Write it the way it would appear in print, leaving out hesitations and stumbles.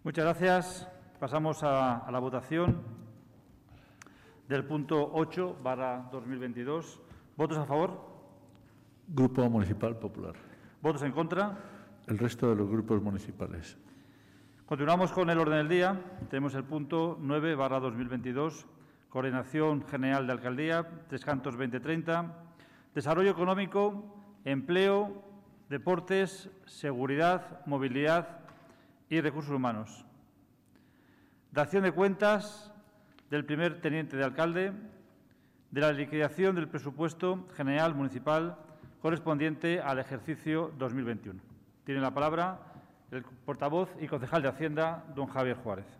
Muchas gracias. Pasamos a la votación del punto 8/2022. ¿Votos a favor? Grupo Municipal Popular. ¿Votos en contra? El resto de los grupos municipales. Continuamos con el orden del día. Tenemos el punto 9/2022, Coordinación General de Alcaldía, Tres Cantos 2030, Desarrollo Económico, Empleo, Deportes, Seguridad, Movilidad y Recursos Humanos. Dación de cuentas del primer teniente de alcalde, de la liquidación del presupuesto general municipal correspondiente al ejercicio 2021. Tiene la palabra el portavoz y concejal de Hacienda, don Javier Juárez.